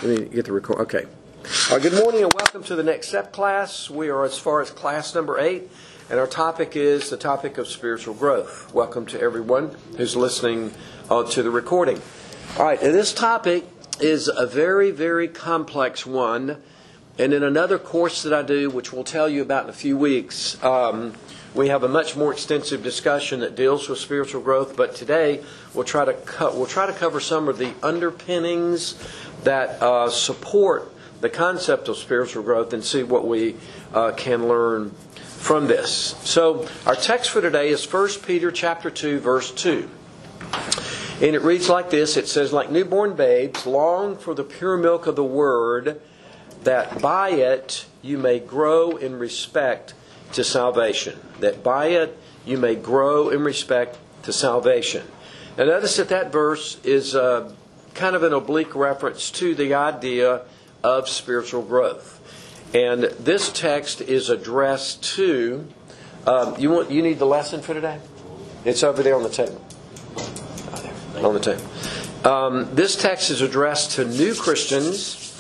Let me get the record. Okay. All right, good morning and welcome to the Next Step class. We are as far as class number 8, and our topic is the topic of spiritual growth. Welcome to everyone who's listening to the recording. All right, and this topic is a very, very complex one. And in another course that I do, which we'll tell you about in a few weeks, we have a much more extensive discussion that deals with spiritual growth. But today we'll try to cover some of the underpinnings that support the concept of spiritual growth and see what we can learn from this. So our text for today is 1 Peter chapter 2, verse 2. And it reads like this. It says, "Like newborn babes, long for the pure milk of the word, that by it you may grow in respect to salvation." That by it you may grow in respect to salvation. Now notice that verse is kind of an oblique reference to the idea of spiritual growth. And this text is addressed to, you need the lesson for today? It's over there on the table. On the table. This text is addressed to new Christians.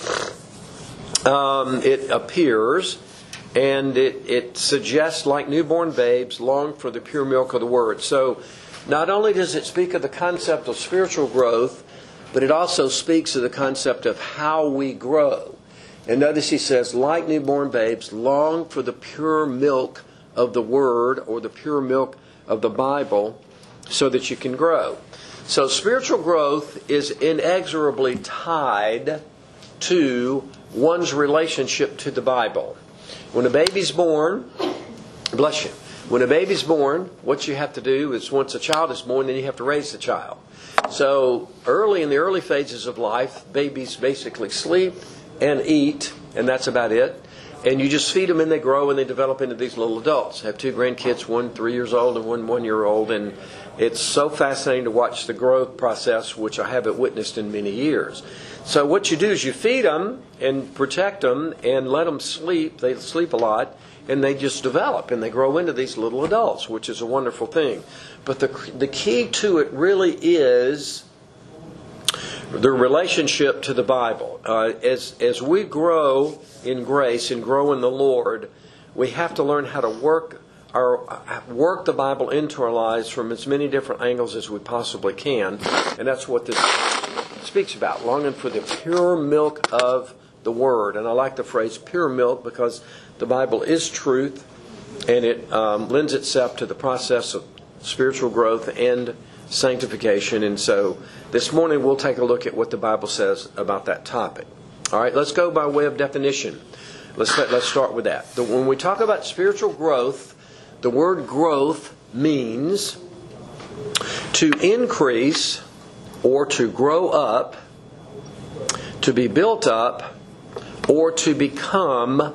It appears, and it suggests, like newborn babes, long for the pure milk of the word. So not only does it speak of the concept of spiritual growth, but it also speaks of the concept of how we grow. And notice he says, like newborn babes, long for the pure milk of the Word, or the pure milk of the Bible, so that you can grow. So spiritual growth is inexorably tied to one's relationship to the Bible. When a baby's born, bless you, when a baby's born, what you have to do is, once a child is born, then you have to raise the child. So in the early phases of life, babies basically sleep and eat, and that's about it. And you just feed them and they grow and they develop into these little adults. I have 2 grandkids, one 3 years old and one 1 year old. And it's so fascinating to watch the growth process, which I haven't witnessed in many years. So what you do is you feed them and protect them and let them sleep. They sleep a lot. And they just develop and they grow into these little adults, which is a wonderful thing. But the key to it really is the relationship to the Bible. As we grow in grace and grow in the Lord, we have to learn how to work the Bible into our lives from as many different angles as we possibly can. And that's what this speaks about, longing for the pure milk of the Word. And I like the phrase pure milk because the Bible is truth, and it lends itself to the process of spiritual growth and sanctification. And so this morning we'll take a look at what the Bible says about that topic. All right, let's go by way of definition. Let's start with that. When we talk about spiritual growth, the word growth means to increase or to grow up, to be built up, or to become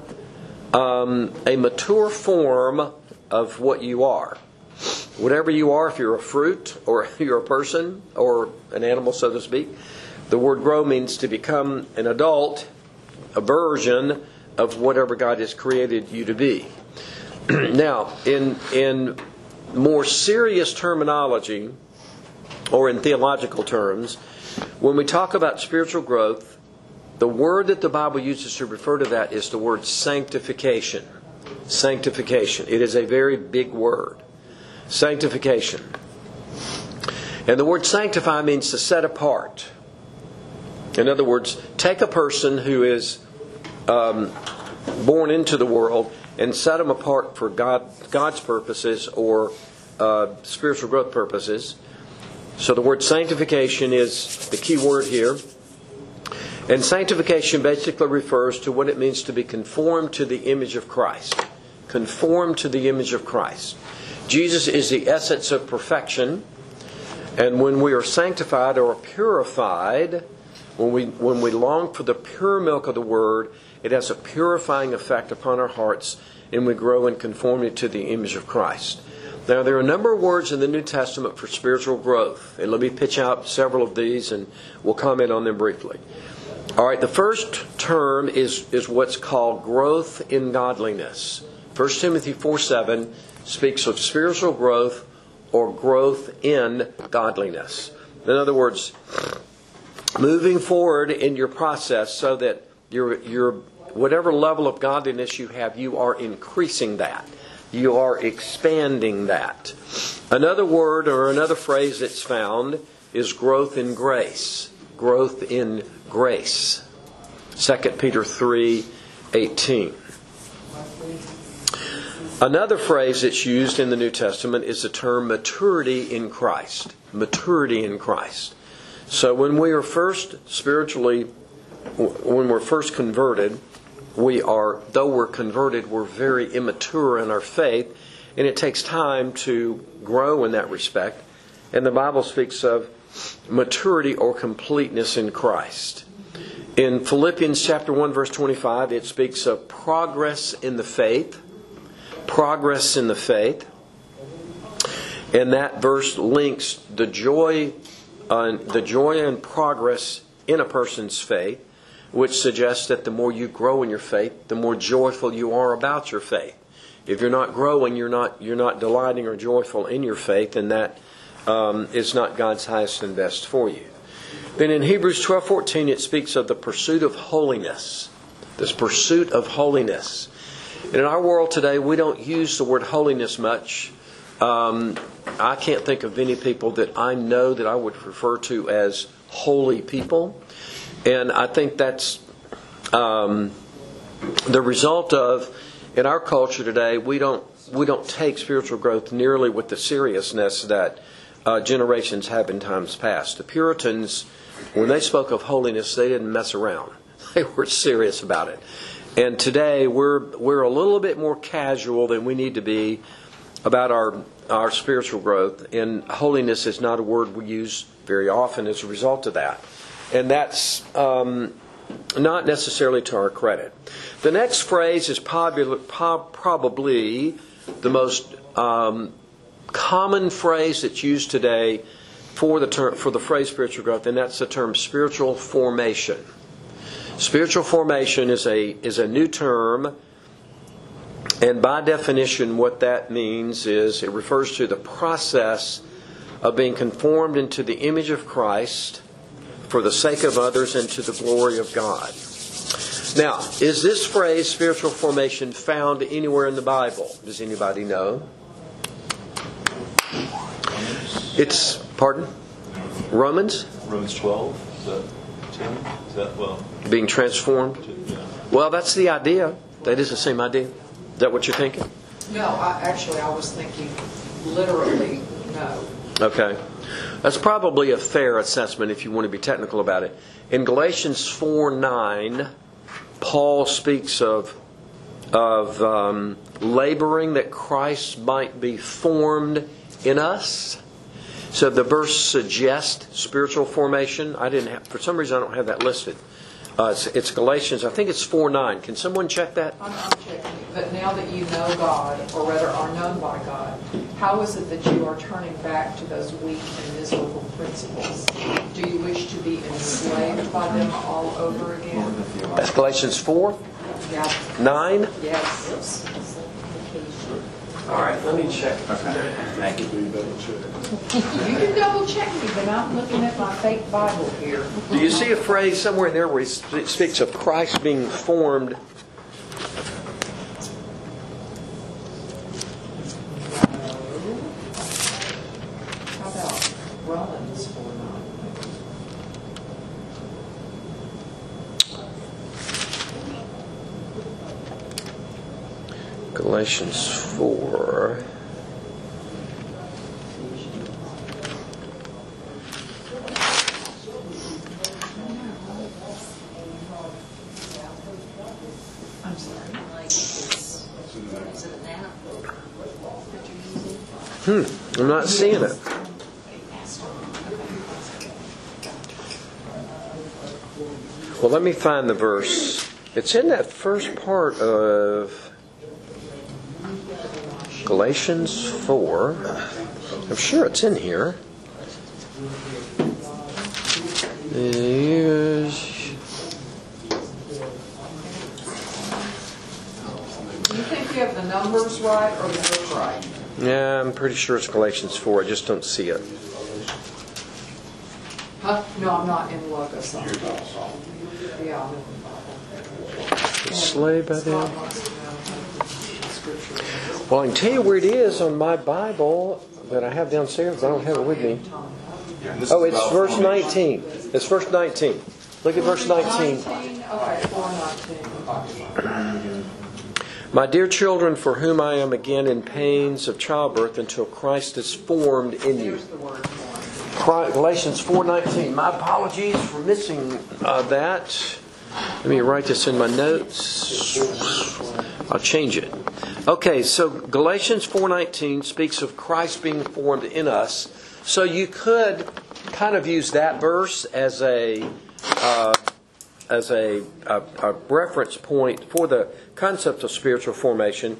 a mature form of what you are. Whatever you are, if you're a fruit or you're a person or an animal, so to speak, the word grow means to become an adult, a version of whatever God has created you to be. Now, in more serious terminology, or in theological terms, when we talk about spiritual growth, the word that the Bible uses to refer to that is the word sanctification. Sanctification. It is a very big word. Sanctification. And the word sanctify means to set apart. In other words, take a person who is born into the world and set them apart for God's purposes or spiritual growth purposes. So the word sanctification is the key word here. And sanctification basically refers to what it means to be conformed to the image of Christ. Conformed to the image of Christ. Jesus is the essence of perfection. And when we are sanctified or purified, when we long for the pure milk of the Word, it has a purifying effect upon our hearts, and we grow in conformity to the image of Christ. Now, there are a number of words in the New Testament for spiritual growth. And let me pitch out several of these, and we'll comment on them briefly. All right, the first term is what's called growth in godliness. 1 Timothy 4:7 speaks of spiritual growth or growth in godliness. In other words, moving forward in your process so that your whatever level of godliness you have, you are increasing that. You are expanding that. Another word or another phrase that's found is growth in grace. Growth in grace. 2 Peter 3:18. Another phrase that's used in the New Testament is the term maturity in Christ. Maturity in Christ. So when we are first when we're first converted, though we're converted, we're very immature in our faith, and it takes time to grow in that respect. And the Bible speaks of maturity or completeness in Christ. In Philippians chapter 1, verse 25, it speaks of progress in the faith. Progress in the faith. And that verse links the joy and progress in a person's faith, which suggests that the more you grow in your faith, the more joyful you are about your faith. If you're not growing, you're not delighting or joyful in your faith, and that is not God's highest and best for you. Then in Hebrews 12:14, it speaks of the pursuit of holiness. This pursuit of holiness. And in our world today, we don't use the word holiness much. I can't think of any people that I know that I would refer to as holy people. And I think that's the result of, in our culture today, we don't take spiritual growth nearly with the seriousness that generations have in times past. The Puritans, when they spoke of holiness, they didn't mess around. They were serious about it. And today we're a little bit more casual than we need to be about our spiritual growth. And holiness is not a word we use very often as a result of that. And that's not necessarily to our credit. The next phrase is probably the most common phrase that's used today for the phrase spiritual growth, and that's the term spiritual formation. Spiritual formation is a new term, and by definition what that means is it refers to the process of being conformed into the image of Christ for the sake of others and to the glory of God. Now, is this phrase spiritual formation found anywhere in the Bible? Does anybody know? It's, pardon? Romans 12. Is that 10? Is that, well, being transformed? yeah. Well, that's the idea. That is the same idea. Is that what you're thinking? No, I was thinking literally no. Okay. That's probably a fair assessment if you want to be technical about it. In Galatians 4:9, Paul speaks of laboring that Christ might be formed in us. So the verse suggests spiritual formation. For some reason I don't have that listed. It's Galatians, I think it's 4:9. Can someone check that? I'm checking. But now that you know God, or rather are known by God, how is it that you are turning back to those weak and miserable principles? Do you wish to be enslaved by them all over again? That's Galatians 4? Yeah. 9? Yes. All right, let me check. Okay. Thank you. You can double check me, but I'm looking at my fake Bible here. Do you see a phrase somewhere in there where it speaks of Christ being formed? How about Romans 4:9? Galatians 4. I'm sorry. I'm not seeing it. Well, let me find the verse. It's in that first part of Galatians 4. I'm sure it's in here. Do you think you have the numbers right or the book right? Yeah, I'm pretty sure it's Galatians 4. I just don't see it. No, I'm not in Logos. Yeah, I'm in the Bible. Slave by them. Scott wants to know scripture. Well, I can tell you where it is on my Bible that I have downstairs, but I don't have it with me. Oh, it's verse 19. It's verse 19. Look at verse 19. Okay, 4:19. My dear children, for whom I am again in pains of childbirth until Christ is formed in you. Here's the word for Galatians 4:19. My apologies for missing that. Let me write this in my notes. I'll change it. Okay, so Galatians 4:19 speaks of Christ being formed in us. So you could kind of use that verse as a reference point for the concept of spiritual formation.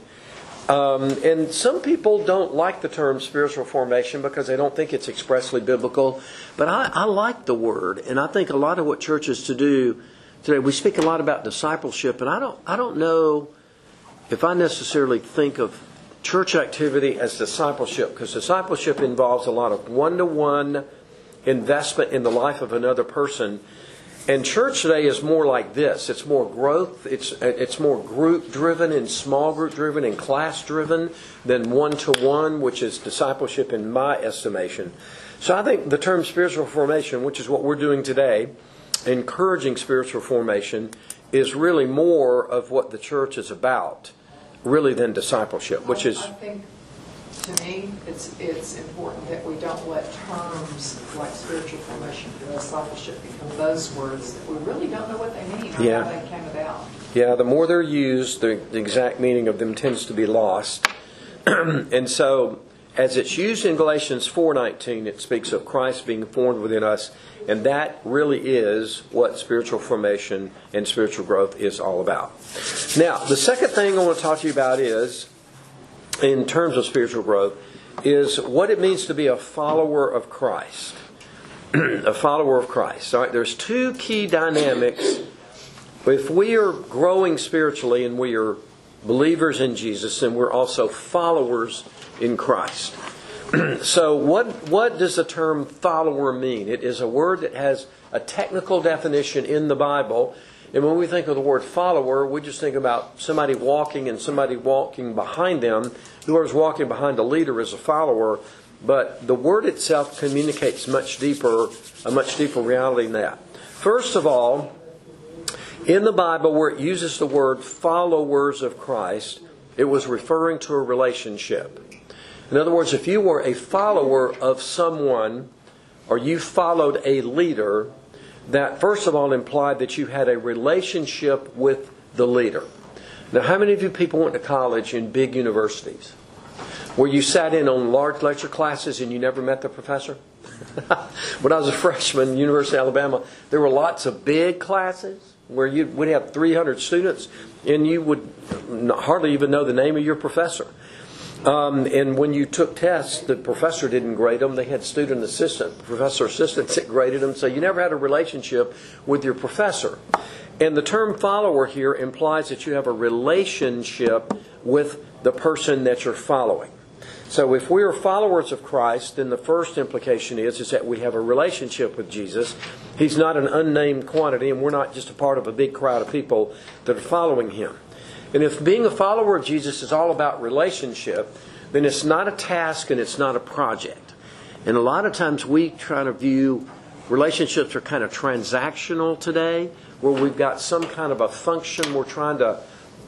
And some people don't like the term spiritual formation because they don't think it's expressly biblical. But I like the word, and I think a lot of what churches do today, we speak a lot about discipleship, and I don't know if I necessarily think of church activity as discipleship, because discipleship involves a lot of one-to-one investment in the life of another person. And church today is more like this. It's more growth. It's more group-driven and small group-driven and class-driven than one-to-one, which is discipleship in my estimation. So I think the term spiritual formation, which is what we're doing today, encouraging spiritual formation, is really more of what the church is about, really, than discipleship, which is... I think, to me, it's important that we don't let terms like spiritual formation and discipleship become buzzwords that we really don't know what they mean or how they came about. Yeah, the more they're used, the exact meaning of them tends to be lost. And so, as it's used in Galatians 4:19, it speaks of Christ being formed within us, and that really is what spiritual formation and spiritual growth is all about. Now, the second thing I want to talk to you about is, in terms of spiritual growth, is what it means to be a follower of Christ. A follower of Christ. All right, there's two key dynamics. If we are growing spiritually and we are believers in Jesus, then we're also followers in Christ. So what does the term follower mean? It is a word that has a technical definition in the Bible. And when we think of the word follower, we just think about somebody walking and somebody walking behind them. Whoever's walking behind a leader is a follower. But the word itself communicates a much deeper reality than that. First of all, in the Bible where it uses the word followers of Christ, it was referring to a relationship. In other words, if you were a follower of someone or you followed a leader, that first of all implied that you had a relationship with the leader. Now, how many of you people went to college in big universities where you sat in on large lecture classes and you never met the professor? When I was a freshman at University of Alabama, there were lots of big classes where you would have 300 students and you would hardly even know the name of your professor. And when you took tests, the professor didn't grade them. They had professor assistants that graded them. So you never had a relationship with your professor. And the term follower here implies that you have a relationship with the person that you're following. So if we are followers of Christ, then the first implication is that we have a relationship with Jesus. He's not an unnamed quantity, and we're not just a part of a big crowd of people that are following Him. And if being a follower of Jesus is all about relationship, then it's not a task and it's not a project. And a lot of times we try to view relationships are kind of transactional today, where we've got some kind of a function we're trying to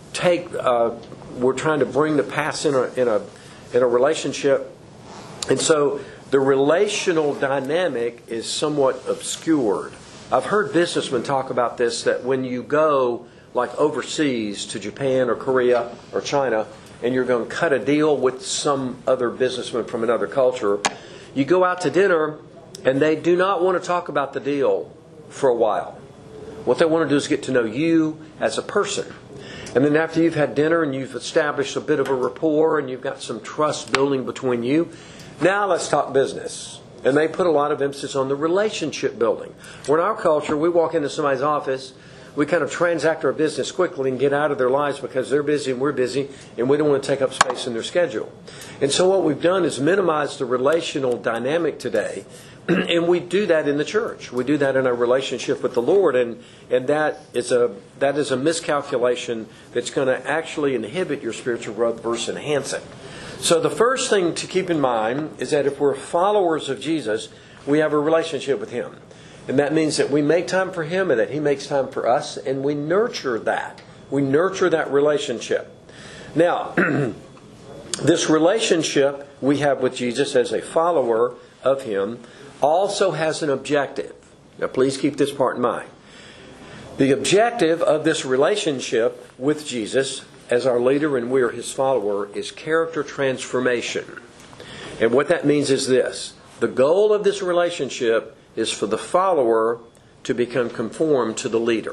bring to pass in a relationship. And so the relational dynamic is somewhat obscured. I've heard businessmen talk about this, that when you go like overseas to Japan or Korea or China, and you're going to cut a deal with some other businessman from another culture, you go out to dinner and they do not want to talk about the deal for a while. What they want to do is get to know you as a person. And then after you've had dinner and you've established a bit of a rapport and you've got some trust building between you, now let's talk business. And they put a lot of emphasis on the relationship building. Where in our culture, we walk into somebody's office, we kind of transact our business quickly and get out of their lives because they're busy and we're busy and we don't want to take up space in their schedule. And so what we've done is minimize the relational dynamic today, And we do that in the church. We do that in our relationship with the Lord, and that is a miscalculation that's going to actually inhibit your spiritual growth versus enhance it. So the first thing to keep in mind is that if we're followers of Jesus, we have a relationship with Him. And that means that we make time for Him and that He makes time for us, and we nurture that. We nurture that relationship. Now, this relationship we have with Jesus as a follower of Him also has an objective. Now, please keep this part in mind. The objective of this relationship with Jesus as our leader and we are His follower is character transformation. And what that means is this. The goal of this relationship is for the follower to become conformed to the leader.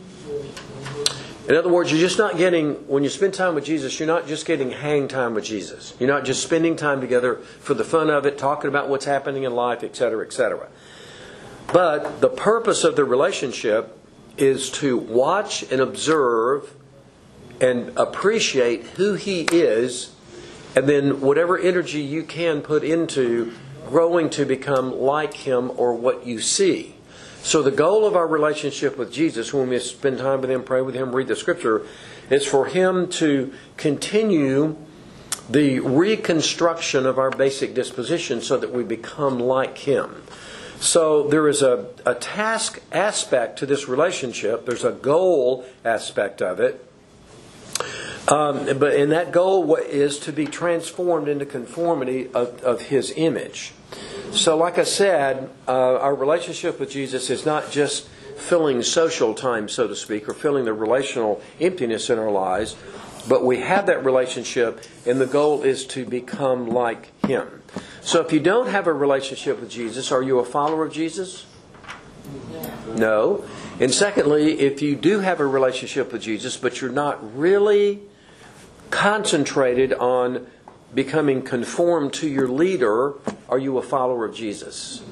In other words, you're just not getting, when you spend time with Jesus, you're not just getting hang time with Jesus. You're not just spending time together for the fun of it, talking about what's happening in life, etc., etc. But the purpose of the relationship is to watch and observe and appreciate who He is, and then whatever energy you can put into growing to become like Him or what you see. So the goal of our relationship with Jesus, when we spend time with Him, pray with Him, read the Scripture, is for Him to continue the reconstruction of our basic disposition so that we become like Him. So there is a task aspect to this relationship. There's a goal aspect of it. And that goal is to be transformed into conformity of His image. So like I said, our relationship with Jesus is not just filling social time, so to speak, or filling the relational emptiness in our lives, but we have that relationship, and the goal is to become like Him. So if you don't have a relationship with Jesus, are you a follower of Jesus? No. And secondly, if you do have a relationship with Jesus, but you're not really concentrated on becoming conformed to your leader, are you a follower of Jesus?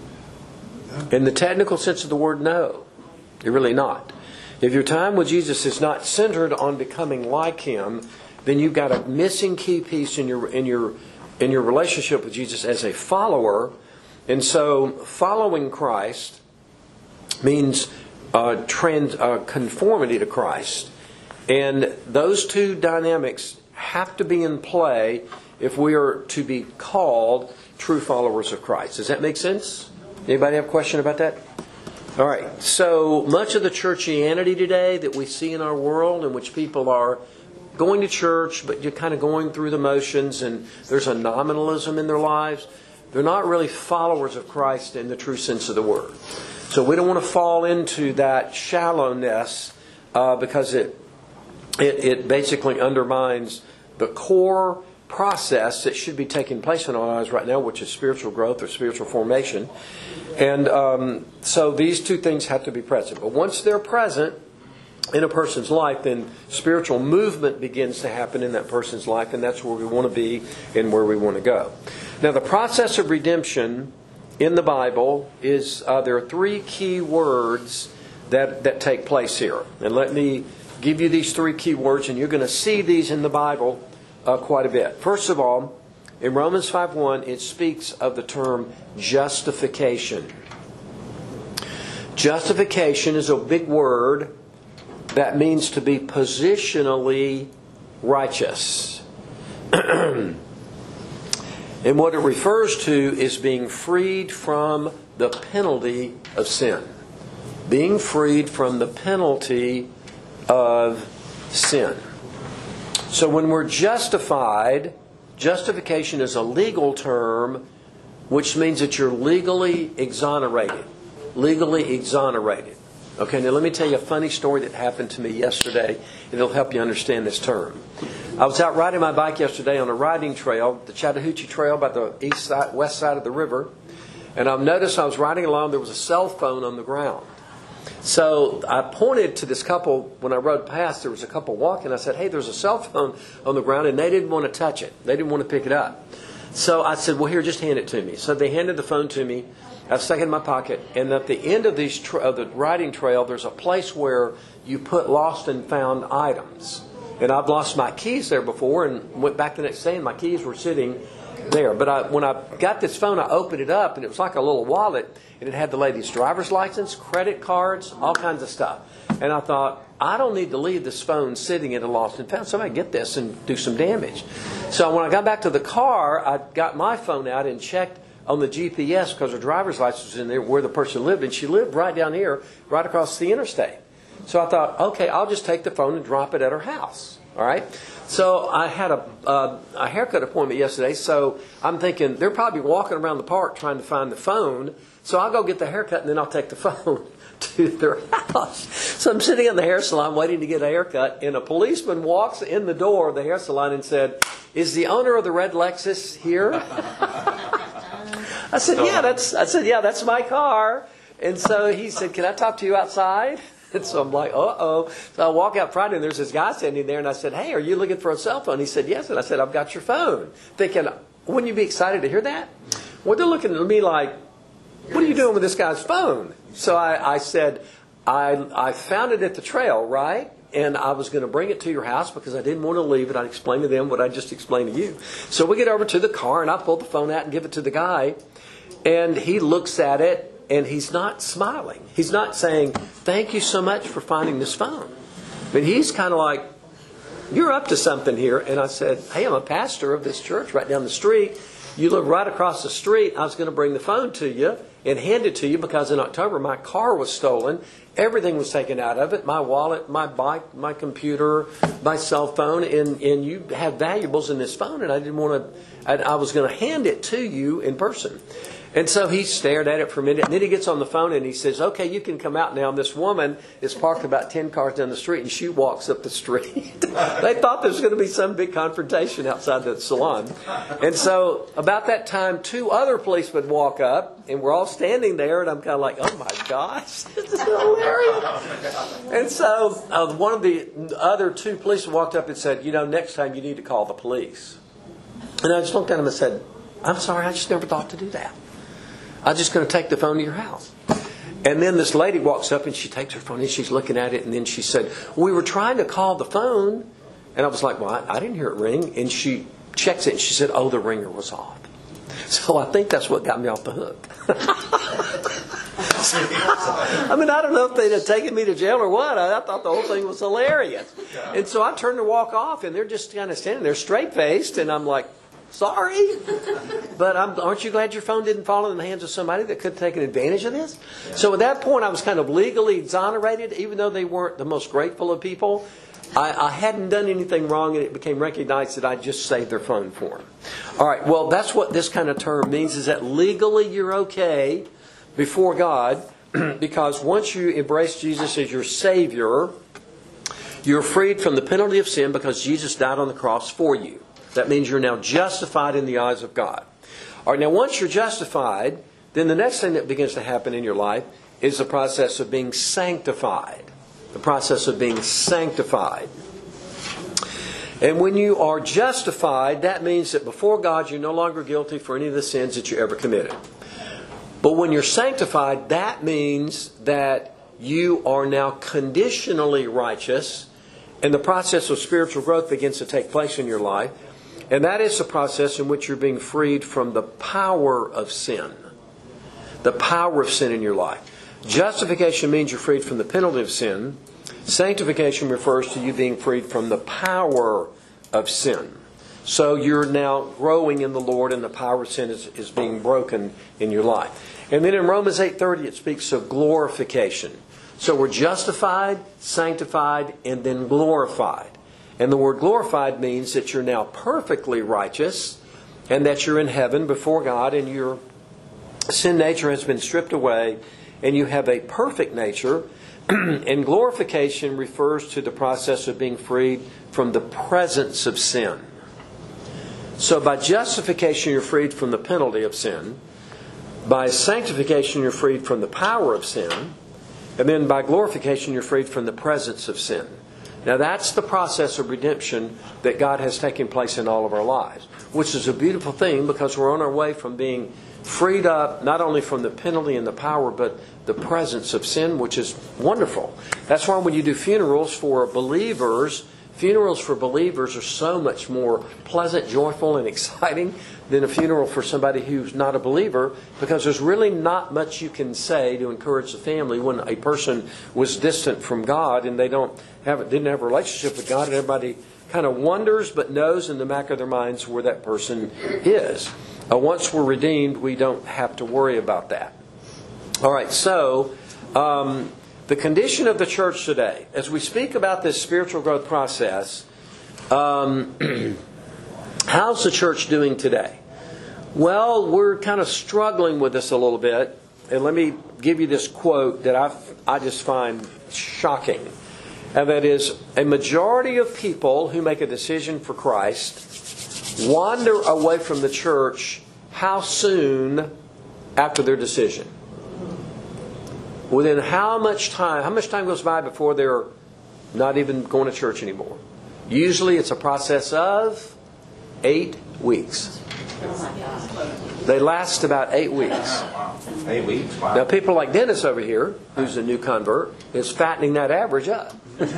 In the technical sense of the word, no. You're really not. If your time with Jesus is not centered on becoming like Him, then you've got a missing key piece in your relationship with Jesus as a follower. And so following Christ means conformity to Christ. And those two dynamics have to be in play if we are to be called true followers of Christ. Does that make sense? Anybody have a question about that? All right. So much of the churchianity today that we see in our world, in which people are going to church, but you're kind of going through the motions, and there's a nominalism in their lives, they're not really followers of Christ in the true sense of the word. So we don't want to fall into that shallowness because it basically undermines the core process that should be taking place in our lives right now, which is spiritual growth or spiritual formation. And so these two things have to be present. But once they're present in a person's life, then spiritual movement begins to happen in that person's life, and that's where we want to be and where we want to go. Now, the process of redemption in the Bible is, there are three key words that take place here. And let me give you these three key words, and you're going to see these in the Bible quite a bit. First of all, in Romans 5:1, it speaks of the term justification. Justification is a big word that means to be positionally righteous. And what it refers to is being freed from the penalty of sin. Being freed from the penalty of sin. So when we're justified, justification is a legal term, which means that you're legally exonerated. Legally exonerated. Okay, now let me tell you a funny story that happened to me yesterday. It'll help you understand this term. I was out riding my bike yesterday on a riding trail, the Chattahoochee Trail by the west side of the river. And I've noticed I was riding along, there was a cell phone on the ground. So I pointed to this couple when I rode past. There was a couple walking. I said, hey, there's a cell phone on the ground, and they didn't want to touch it. They didn't want to pick it up. So I said, well, here, just hand it to me. So they handed the phone to me. I stuck it in my pocket. And at the end of the riding trail, there's a place where you put lost and found items. And I've lost my keys there before and went back the next day, and my keys were sitting there. But when I got this phone, I opened it up, and it was like a little wallet, and it had the lady's driver's license, credit cards, all kinds of stuff. And I thought, I don't need to leave this phone sitting in a lost and found. Somebody get this and do some damage. So when I got back to the car, I got my phone out and checked on the GPS because her driver's license was in there where the person lived, and she lived right down here, right across the interstate. So I thought, okay, I'll just take the phone and drop it at her house. All right. So I had a haircut appointment yesterday, so I'm thinking they're probably walking around the park trying to find the phone. So I'll go get the haircut and then I'll take the phone to their house. So I'm sitting in the hair salon waiting to get a haircut, and a policeman walks in the door of the hair salon and said, "Is the owner of the red Lexus here?" I said, "Yeah, that's my car." And so he said, "Can I talk to you outside?" And so I'm like, uh-oh. So I walk out Friday, and there's this guy standing there, and I said, "Hey, are you looking for a cell phone?" He said, "Yes." And I said, "I've got your phone." Thinking, wouldn't you be excited to hear that? Well, they're looking at me like, "What are you doing with this guy's phone?" So I said, I found it at the trail, right? And I was going to bring it to your house because I didn't want to leave it. I'd explain to them what I just explained to you. So we get over to the car, and I pull the phone out and give it to the guy. And he looks at it, and he's not smiling. He's not saying, "Thank you so much for finding this phone." But he's kind of like, "You're up to something here." And I said, "Hey, I'm a pastor of this church right down the street. You live right across the street. I was going to bring the phone to you and hand it to you because in October my car was stolen. Everything was taken out of it. My wallet, my bike, my computer, my cell phone. And you have valuables in this phone. And I didn't want to, I was going to hand it to you in person." And so he stared at it for a minute, and then he gets on the phone and he says, "Okay, you can come out now." And this woman is parked about 10 cars down the street, and she walks up the street. They thought there was going to be some big confrontation outside the salon. And so about that time, 2 other policemen walk up, and we're all standing there, and I'm kind of like, "Oh my gosh, this is hilarious." And so one of the other 2 policemen walked up and said, "Next time you need to call the police." And I just looked at him and said, "I'm sorry, I just never thought to do that. I'm just going to take the phone to your house." And then this lady walks up and she takes her phone and she's looking at it, and then she said, "We were trying to call the phone." And I was like, "Well, I didn't hear it ring." And she checks it and she said, "Oh, the ringer was off." So I think that's what got me off the hook. I mean, I don't know if they'd have taken me to jail or what. I thought the whole thing was hilarious. And so I turned to walk off, and they're just kind of standing there straight-faced, and I'm like, "Sorry, but aren't you glad your phone didn't fall in the hands of somebody that could take advantage of this?" So at that point, I was kind of legally exonerated, even though they weren't the most grateful of people. I hadn't done anything wrong, and it became recognized that I just saved their phone for them. All right, well, that's what this kind of term means, is that legally you're okay before God, because once you embrace Jesus as your Savior, you're freed from the penalty of sin because Jesus died on the cross for you. That means you're now justified in the eyes of God. All right, now once you're justified, then the next thing that begins to happen in your life is the process of being sanctified. The process of being sanctified. And when you are justified, that means that before God you're no longer guilty for any of the sins that you ever committed. But when you're sanctified, that means that you are now conditionally righteous, and the process of spiritual growth begins to take place in your life. And that is the process in which you're being freed from the power of sin. The power of sin in your life. Justification means you're freed from the penalty of sin. Sanctification refers to you being freed from the power of sin. So you're now growing in the Lord, and the power of sin is being broken in your life. And then in Romans 8:30 it speaks of glorification. So we're justified, sanctified, and then glorified. And the word glorified means that you're now perfectly righteous, and that you're in heaven before God, and your sin nature has been stripped away, and you have a perfect nature. And glorification refers to the process of being freed from the presence of sin. So by justification you're freed from the penalty of sin. By sanctification you're freed from the power of sin. And then by glorification you're freed from the presence of sin. Now that's the process of redemption that God has taken place in all of our lives, which is a beautiful thing, because we're on our way from being freed up not only from the penalty and the power, but the presence of sin, which is wonderful. That's why when you do funerals for believers, funerals for believers are so much more pleasant, joyful, and exciting than a funeral for somebody who's not a believer, because there's really not much you can say to encourage the family when a person was distant from God and they didn't have a relationship with God, and everybody kind of wonders but knows in the back of their minds where that person is. Once we're redeemed, we don't have to worry about that. All right, so the condition of the church today, as we speak about this spiritual growth process, how's the church doing today? Well, we're kind of struggling with this a little bit. And let me give you this quote that I just find shocking. And that is, a majority of people who make a decision for Christ wander away from the church how soon after their decision? Within how much time goes by before they're not even going to church anymore? Usually it's a process of 8 weeks. They last about 8 weeks. 8 weeks? Wow. Now people like Dennis over here, who's a new convert, is fattening that average up.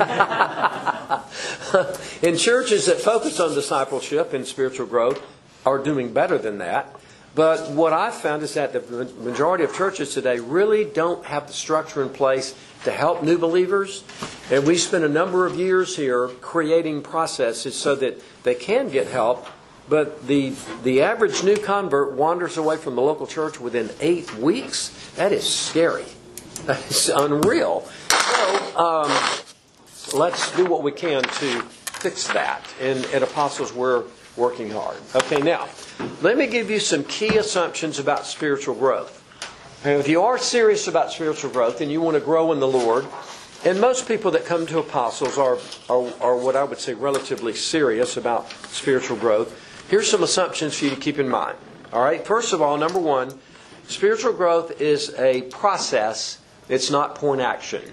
In churches that focus on discipleship and spiritual growth are doing better than that. But what I've found is that the majority of churches today really don't have the structure in place to help new believers. And we spent a number of years here creating processes so that they can get help. But the average new convert wanders away from the local church within 8 weeks. That is scary. That is unreal. So let's do what we can to fix that. And at Apostles, we're working hard. Okay, now, let me give you some key assumptions about spiritual growth. And if you are serious about spiritual growth and you want to grow in the Lord, and most people that come to Apostles are what I would say relatively serious about spiritual growth, here's some assumptions for you to keep in mind. All right, first of all, number one, spiritual growth is a process. It's not point action.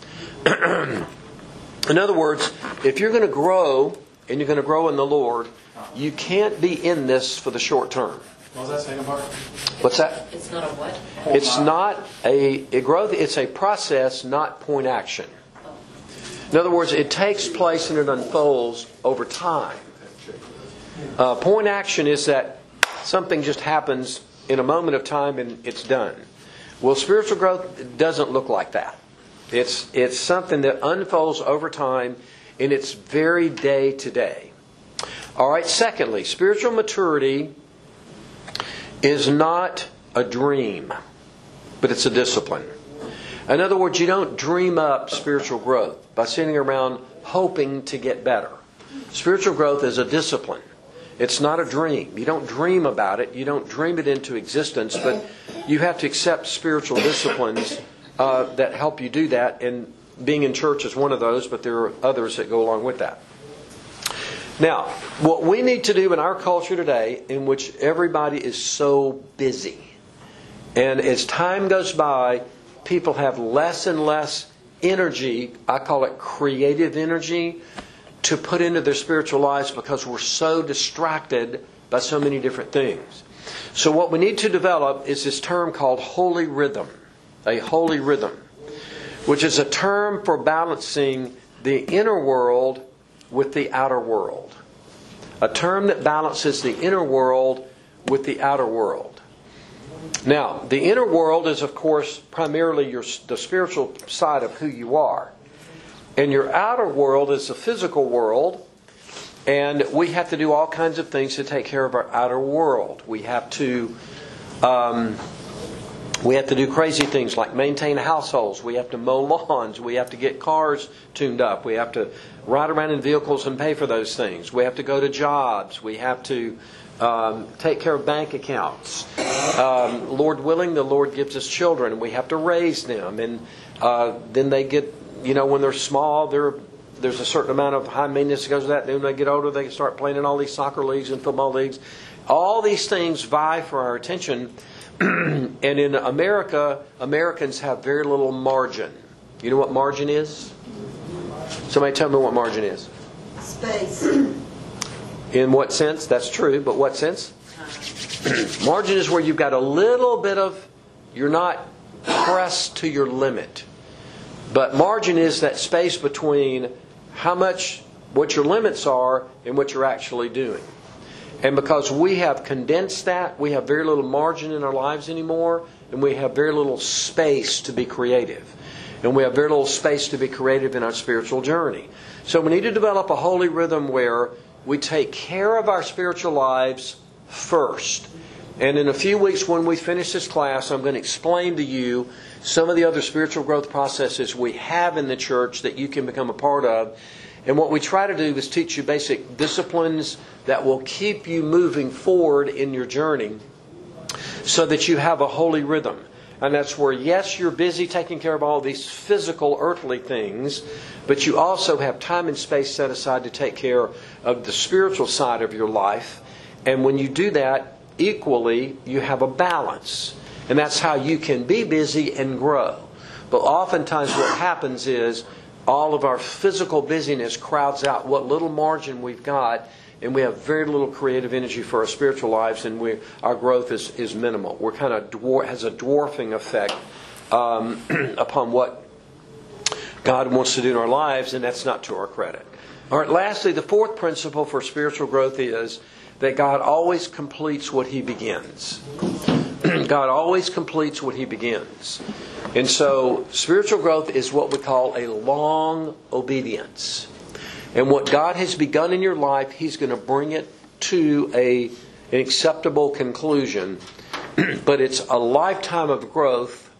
In other words, if you're going to grow and you're going to grow in the Lord, you can't be in this for the short term. What was that second part? What's that? It's not a what? It's not a growth. It's a process, not point action. In other words, it takes place and it unfolds over time. Point action is that something just happens in a moment of time and it's done. Well, spiritual growth doesn't look like that. It's something that unfolds over time, and it's very day to day. All right, secondly, spiritual maturity is not a dream, but it's a discipline. In other words, you don't dream up spiritual growth by sitting around hoping to get better. Spiritual growth is a discipline. It's not a dream. You don't dream about it. You don't dream it into existence, but you have to accept spiritual disciplines that help you do that. And being in church is one of those, but there are others that go along with that. Now, what we need to do in our culture today, in which everybody is so busy, and as time goes by, people have less and less energy, I call it creative energy, to put into their spiritual lives because we're so distracted by so many different things. So what we need to develop is this term called holy rhythm. A holy rhythm, which is a term for balancing the inner world with the outer world. A term that balances the inner world with the outer world. Now, the inner world is, of course, primarily the spiritual side of who you are. And your outer world is the physical world. And we have to do all kinds of things to take care of our outer world. We have to do crazy things like maintain households. We have to mow lawns. We have to get cars tuned up. We have to ride around in vehicles and pay for those things. We have to go to jobs. We have to take care of bank accounts. Lord willing, the Lord gives us children, and we have to raise them. And then they get, when they're small, there's a certain amount of high maintenance that goes with that. Then when they get older, they can start playing in all these soccer leagues and football leagues. All these things vie for our attention. And in America, Americans have very little margin. You know what margin is? Somebody tell me what margin is. Space. In what sense? That's true, but what sense? Margin is where you've got a little bit of, you're not pressed to your limit. But margin is that space between how much what your limits are and what you're actually doing. And because we have condensed that, we have very little margin in our lives anymore, and we have very little space to be creative. And we have very little space to be creative in our spiritual journey. So we need to develop a holy rhythm where we take care of our spiritual lives first. And in a few weeks when we finish this class, I'm going to explain to you some of the other spiritual growth processes we have in the church that you can become a part of. And what we try to do is teach you basic disciplines that will keep you moving forward in your journey so that you have a holy rhythm. And that's where, yes, you're busy taking care of all these physical, earthly things, but you also have time and space set aside to take care of the spiritual side of your life. And when you do that, equally, you have a balance. And that's how you can be busy and grow. But oftentimes what happens is all of our physical busyness crowds out what little margin we've got, and we have very little creative energy for our spiritual lives, and our growth is minimal. We're kind of has a dwarfing effect upon what God wants to do in our lives, and that's not to our credit. All right, lastly, the fourth principle for spiritual growth is that God always completes what He begins. God always completes what He begins. And so spiritual growth is what we call a long obedience. And what God has begun in your life, He's going to bring it to an acceptable conclusion. But it's a lifetime of growth.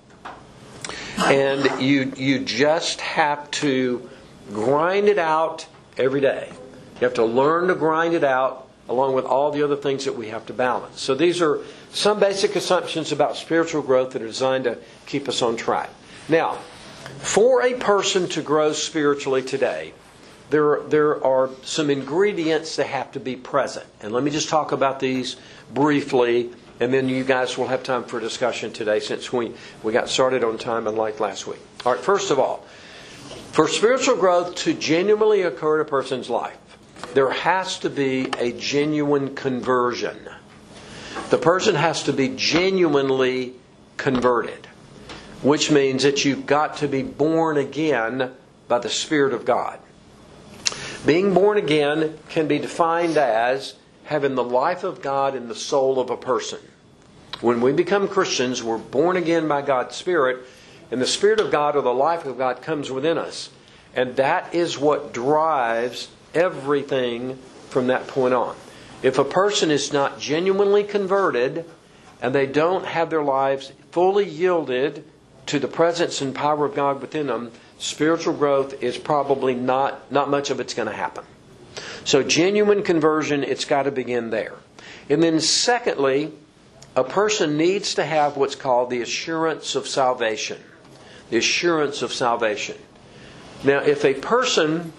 And you just have to grind it out every day. You have to learn to grind it out along with all the other things that we have to balance. So these are some basic assumptions about spiritual growth that are designed to keep us on track. Now, for a person to grow spiritually today, there are some ingredients that have to be present. And let me just talk about these briefly, and then you guys will have time for discussion today since we got started on time unlike last week. All right, first of all, for spiritual growth to genuinely occur in a person's life, there has to be a genuine conversion. The person has to be genuinely converted, which means that you've got to be born again by the Spirit of God. Being born again can be defined as having the life of God in the soul of a person. When we become Christians, we're born again by God's Spirit, and the Spirit of God or the life of God comes within us. And that is what drives everything from that point on. If a person is not genuinely converted and they don't have their lives fully yielded to the presence and power of God within them, spiritual growth is probably not much of it's going to happen. So genuine conversion, it's got to begin there. And then secondly, a person needs to have what's called the assurance of salvation. The assurance of salvation. Now, if a person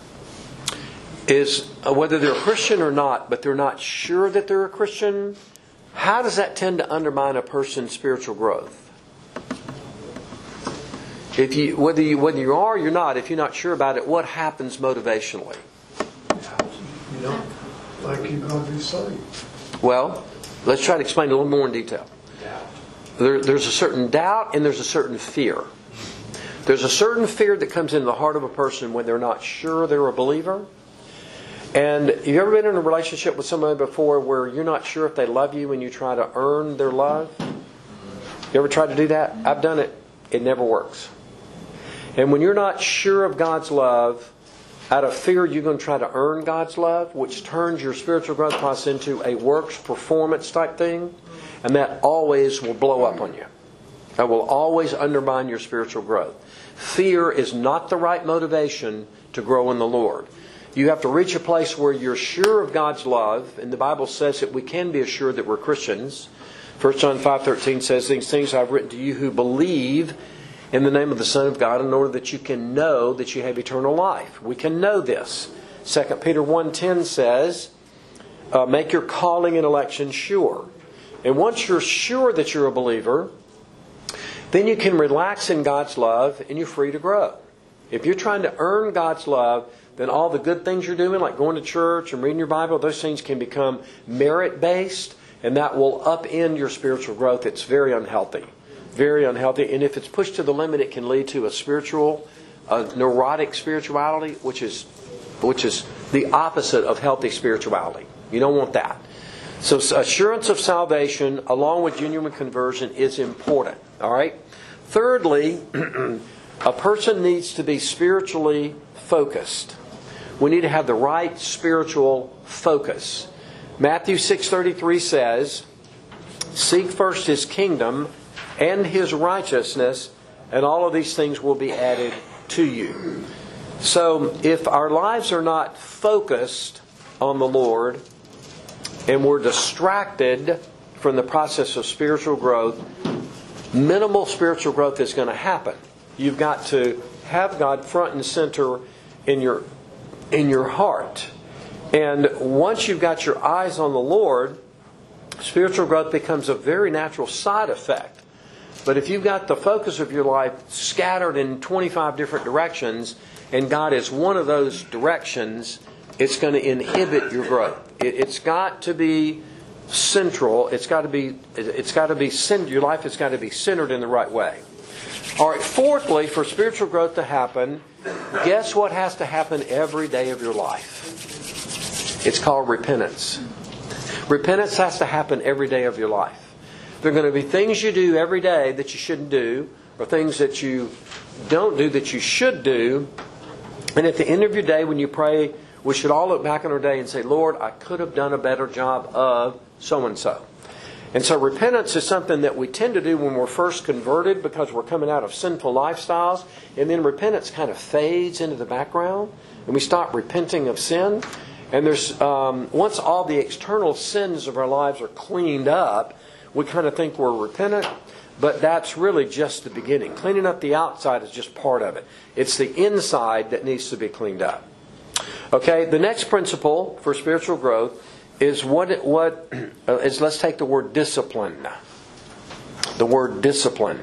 is, whether they're a Christian or not, but they're not sure that they're a Christian, how does that tend to undermine a person's spiritual growth? Whether you are or you're not, if you're not sure about it, what happens motivationally? You don't like you're going to be saved. Well, let's try to explain a little more in detail. There's a certain doubt and there's a certain fear. There's a certain fear that comes into the heart of a person when they're not sure they're a believer. And have you ever been in a relationship with somebody before where you're not sure if they love you and you try to earn their love? You ever tried to do that? I've done it. It never works. And when you're not sure of God's love, out of fear you're going to try to earn God's love, which turns your spiritual growth process into a works performance type thing, and that always will blow up on you. That will always undermine your spiritual growth. Fear is not the right motivation to grow in the Lord. You have to reach a place where you're sure of God's love, and the Bible says that we can be assured that we're Christians. 1 John 5:13 says, "These things I've written to you who believe in the name of the Son of God, in order that you can know that you have eternal life." We can know this. 2 Peter 1:10 says, "Make your calling and election sure." And once you're sure that you're a believer, then you can relax in God's love and you're free to grow. If you're trying to earn God's love, then all the good things you're doing, like going to church and reading your Bible, those things can become merit-based, and that will upend your spiritual growth. It's very unhealthy. Very unhealthy. And if it's pushed to the limit, it can lead to a neurotic spirituality, which is which is the opposite of healthy spirituality. You don't want that. So assurance of salvation along with genuine conversion is important. All right? Thirdly, a person needs to be spiritually focused. We need to have the right spiritual focus. Matthew 6:33 says, "Seek first His kingdom and His righteousness, and all of these things will be added to you." So if our lives are not focused on the Lord, and we're distracted from the process of spiritual growth, minimal spiritual growth is going to happen. You've got to have God front and center in your heart. And once you've got your eyes on the Lord, spiritual growth becomes a very natural side effect. But if you've got the focus of your life scattered in 25 different directions, and God is one of those directions, it's going to inhibit your growth. It's got to be central. Your life has got to be centered in the right way. All right, fourthly, for spiritual growth to happen, guess what has to happen every day of your life? It's called repentance. Repentance has to happen every day of your life. There are going to be things you do every day that you shouldn't do, or things that you don't do that you should do. And at the end of your day, when you pray, we should all look back on our day and say, "Lord, I could have done a better job of so-and-so." And so repentance is something that we tend to do when we're first converted because we're coming out of sinful lifestyles. And then repentance kind of fades into the background and we stop repenting of sin. And there's once all the external sins of our lives are cleaned up, we kind of think we're repentant. But that's really just the beginning. Cleaning up the outside is just part of it. It's the inside that needs to be cleaned up. Okay, the next principle for spiritual growth is let's take the word discipline. The word discipline.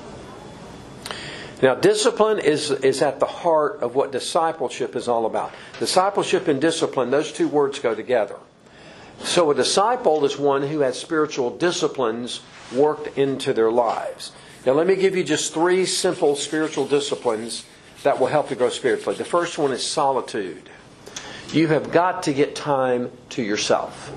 Now, discipline is at the heart of what discipleship is all about. Discipleship and discipline, those two words go together. So a disciple is one who has spiritual disciplines worked into their lives. Now, let me give you just 3 simple spiritual disciplines that will help you grow spiritually. The first one is solitude. You have got to get time to yourself.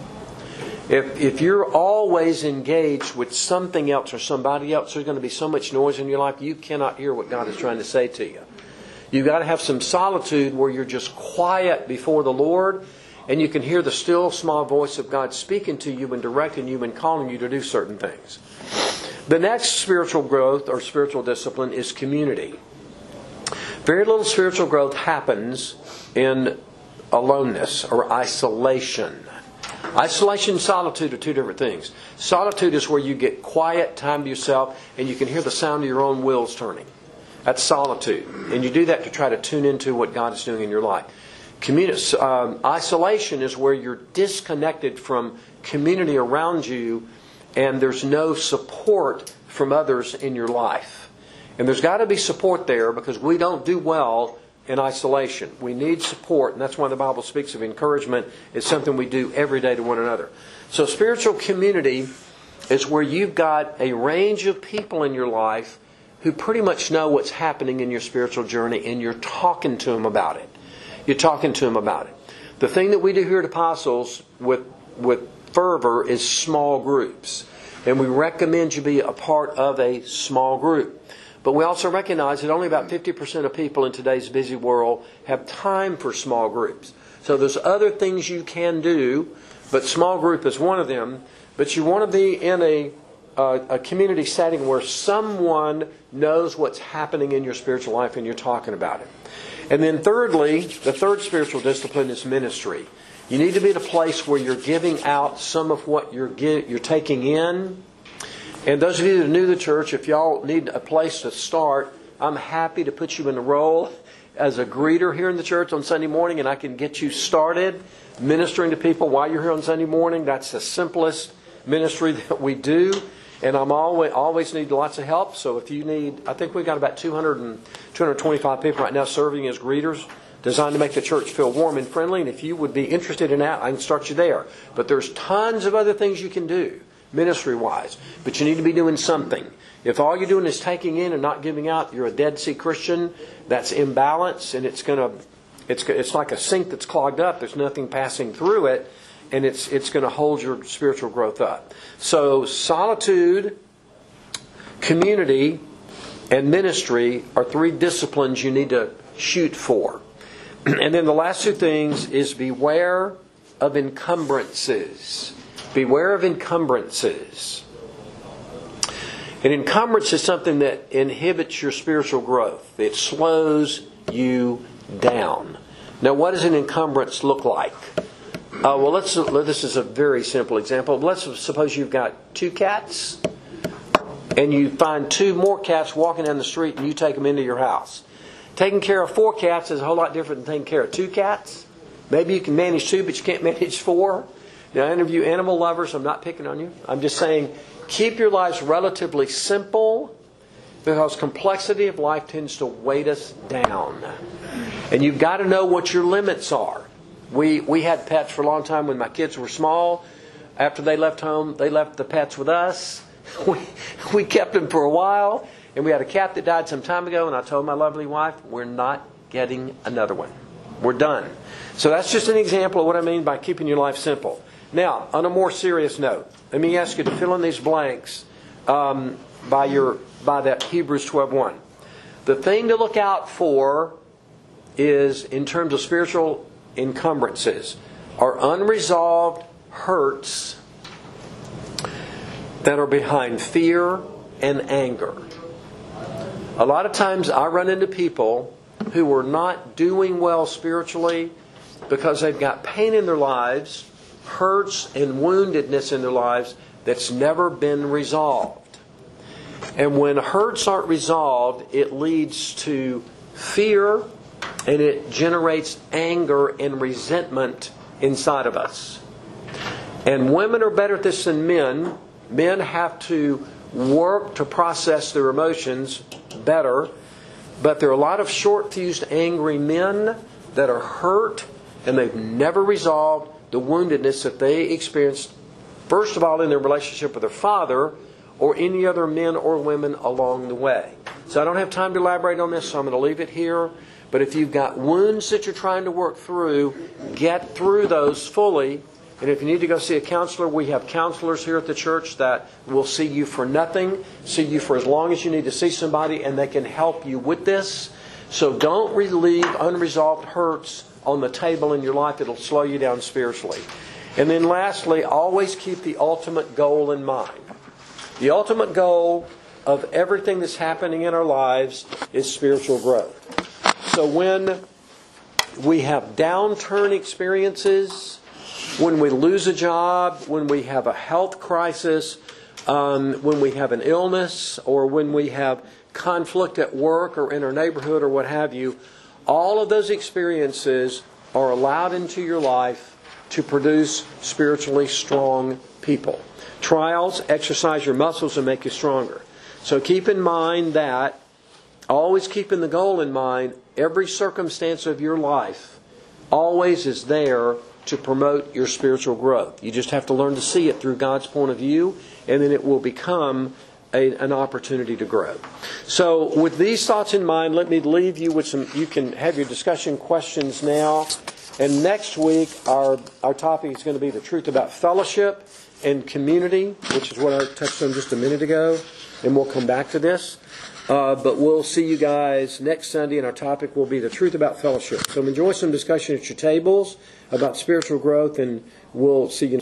If you're always engaged with something else or somebody else, there's going to be so much noise in your life, you cannot hear what God is trying to say to you. You've got to have some solitude where you're just quiet before the Lord, and you can hear the still small voice of God speaking to you and directing you and calling you to do certain things. The next spiritual growth or spiritual discipline is community. Very little spiritual growth happens in aloneness or isolation. Isolation and solitude are 2 different things. Solitude is where you get quiet time to yourself and you can hear the sound of your own wheels turning. That's solitude. And you do that to try to tune into what God is doing in your life. Isolation is where you're disconnected from community around you and there's no support from others in your life. And there's got to be support there because we don't do well in isolation. We need support, and that's why the Bible speaks of encouragement. It's something we do every day to one another. So spiritual community is where you've got a range of people in your life who pretty much know what's happening in your spiritual journey, and you're talking to them about it. You're talking to them about it. The thing that we do here at Apostles with fervor is small groups. And we recommend you be a part of a small group. But we also recognize that only about 50% of people in today's busy world have time for small groups. So there's other things you can do, but small group is one of them. But you want to be in a community setting where someone knows what's happening in your spiritual life and you're talking about it. And then thirdly, the third spiritual discipline is ministry. You need to be at a place where you're giving out some of what you're taking in. And those of you that are new to the church, if y'all need a place to start, I'm happy to put you in the role as a greeter here in the church on Sunday morning, and I can get you started ministering to people while you're here on Sunday morning. That's the simplest ministry that we do. And I'm always need lots of help. So if you need, I think we've got about 225 people right now serving as greeters, designed to make the church feel warm and friendly. And if you would be interested in that, I can start you there. But there's tons of other things you can do ministry-wise. But you need to be doing something. If all you're doing is taking in and not giving out, you're a Dead Sea Christian. That's imbalance, and it's going to It's like a sink that's clogged up. There's nothing passing through it, and it's going to hold your spiritual growth up. So solitude, community, and ministry are 3 disciplines you need to shoot for. And then the last 2 things is beware of encumbrances. Beware of encumbrances. An encumbrance is something that inhibits your spiritual growth. It slows you down. Now, what does an encumbrance look like? Well, this is a very simple example. Let's suppose you've got 2 cats, and you find 2 more cats walking down the street, and you take them into your house. Taking care of 4 cats is a whole lot different than taking care of 2 cats. Maybe you can manage 2, but you can't manage 4. Now, any of you animal lovers, I'm not picking on you. I'm just saying, keep your lives relatively simple, because complexity of life tends to weight us down. And you've got to know what your limits are. We had pets for a long time when my kids were small. After they left home, they left the pets with us. We kept them for a while. And we had a cat that died some time ago, and I told my lovely wife, we're not getting another one. We're done. So that's just an example of what I mean by keeping your life simple. Now, on a more serious note, let me ask you to fill in these blanks by that Hebrews 12:1. The thing to look out for is, in terms of spiritual encumbrances, are unresolved hurts that are behind fear and anger. A lot of times I run into people who are not doing well spiritually because they've got pain in their lives, hurts and woundedness in their lives that's never been resolved. And when hurts aren't resolved, it leads to fear, and it generates anger and resentment inside of us. And women are better at this than men. Men have to work to process their emotions better. But there are a lot of short-fused, angry men that are hurt, and they've never resolved the woundedness that they experienced, first of all, in their relationship with their father, or any other men or women along the way. So I don't have time to elaborate on this, so I'm going to leave it here. But if you've got wounds that you're trying to work through, get through those fully. And if you need to go see a counselor, we have counselors here at the church that will see you for nothing, see you for as long as you need to see somebody, and they can help you with this. So don't leave unresolved hurts on the table in your life. It'll slow you down spiritually. And then lastly, always keep the ultimate goal in mind. The ultimate goal of everything that's happening in our lives is spiritual growth. So when we have downturn experiences, when we lose a job, when we have a health crisis, when we have an illness, or when we have conflict at work or in our neighborhood or what have you, all of those experiences are allowed into your life to produce spiritually strong people. Trials exercise your muscles and make you stronger. So keep in mind that, always keeping the goal in mind, every circumstance of your life always is there to promote your spiritual growth. You just have to learn to see it through God's point of view, and then it will become an opportunity to grow. So with these thoughts in mind, let me leave you with some, you can have your discussion questions now. And next week, our topic is going to be the truth about fellowship and community, which is what I touched on just a minute ago. And we'll come back to this. But we'll see you guys next Sunday, and our topic will be the truth about fellowship. So enjoy some discussion at your tables about spiritual growth, and we'll see you